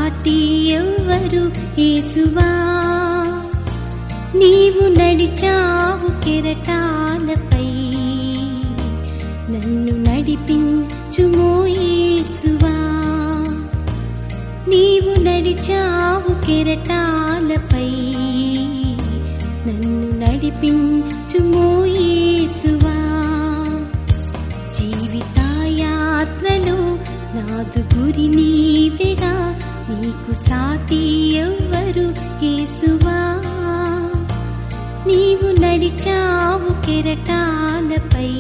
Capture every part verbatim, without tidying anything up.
సాటి ఎవ్వరు యేసువా. నీవు నడిచావు కెరటాలపై, నన్ను నడిపించుమో యేసువా. నీవు నడిచావు కెరటాలపై, నన్ను నడిపించుమో యేసువా. జీవితయాత్రలో నాదు గురి నీవేగా, నీకు సాటి ఎవ్వరు యేసువా. నీవు నడిచావు కెరటాలపై,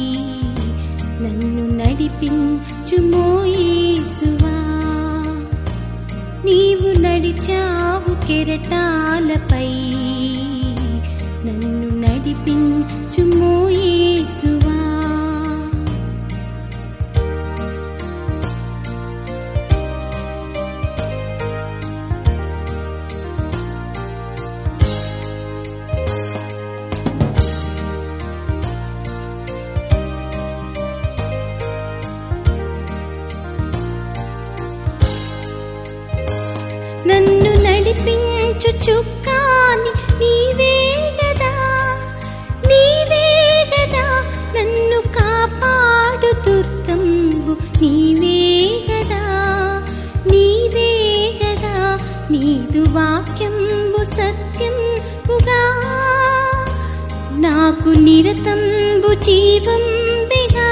నన్ను నడిపించుమో యేసువా. నీవు నడిచావు కెరటాలపై, నన్ను నడిపించుమో యేసువా. నన్ను నడిపించు చుక్కాని నీవే గదా, నీవే గదా. నన్ను కాపాడు దుర్గంబు నీవే గదా, నీవే గదా. నీదు వాక్యంబు సత్యంబుగా, నాకు నిరతంబు జీవంబిగా.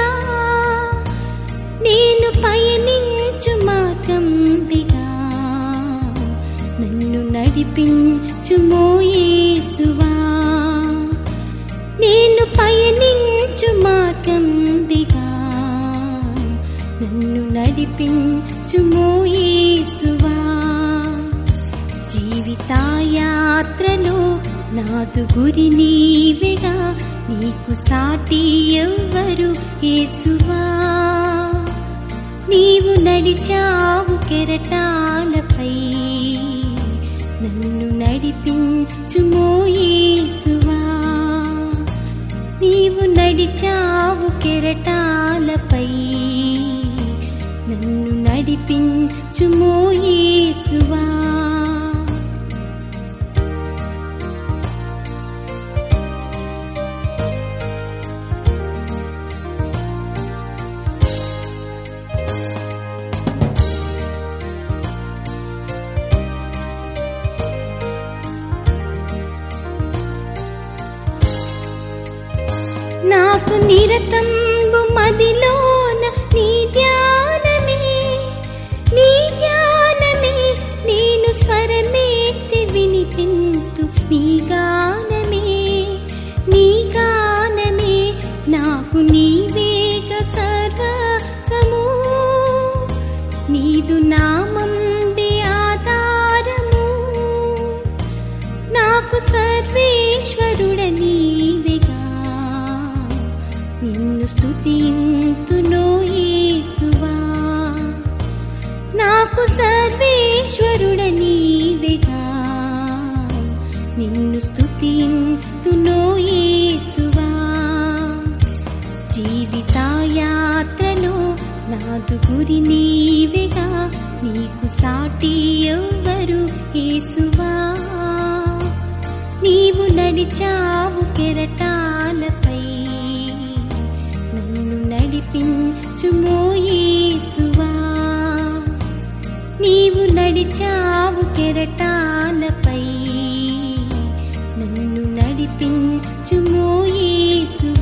నేను పయనించు మార్గంబిగా, నన్ను నడిపించుమో యేసువా. నేను పయనించు మార్గంబిగా, నన్ను నడిపించుమో యేసువా. జీవితయాత్రలో నాదు గురి నీవేగా, నీకు సాటి ఎవ్వరు యేసువా. నీవు నడిచావు కెరటాలపై, నన్ను నడిపించుమో యేసువా. నీవు నడిచావు కెరటాలపై, నన్ను నడిపించుమో యేసువా. నాకు నిరతంబు మదిలోన నీ ధ్యానమే, నీ ధ్యానమే. నేను స్వరమెత్తి వినిపింతు నీ గానమే, నీ గానమే. నాకు నీవేగ సర్వస్వము, నీదు నామంబే ఆధారము. నాకు సర్వేశ్వరుడ నీవేగా, నిన్ను స్తుతింతునో యేసువా. నాకు సర్వేశ్వరుడ నీవేగా, నిన్ను స్తుతింతునో యేసువా. జీవితయాత్రలో నాదు గురి నీవేగా, నీకు సాటి ఎవ్వరు యేసువా. నీవు నడిచావు కెరటాలపై, నన్ను నడిపించుమో యేసువా. నీవు నడిచావు కెరటాలపై, నన్ను నడిపించుమో యేసువా.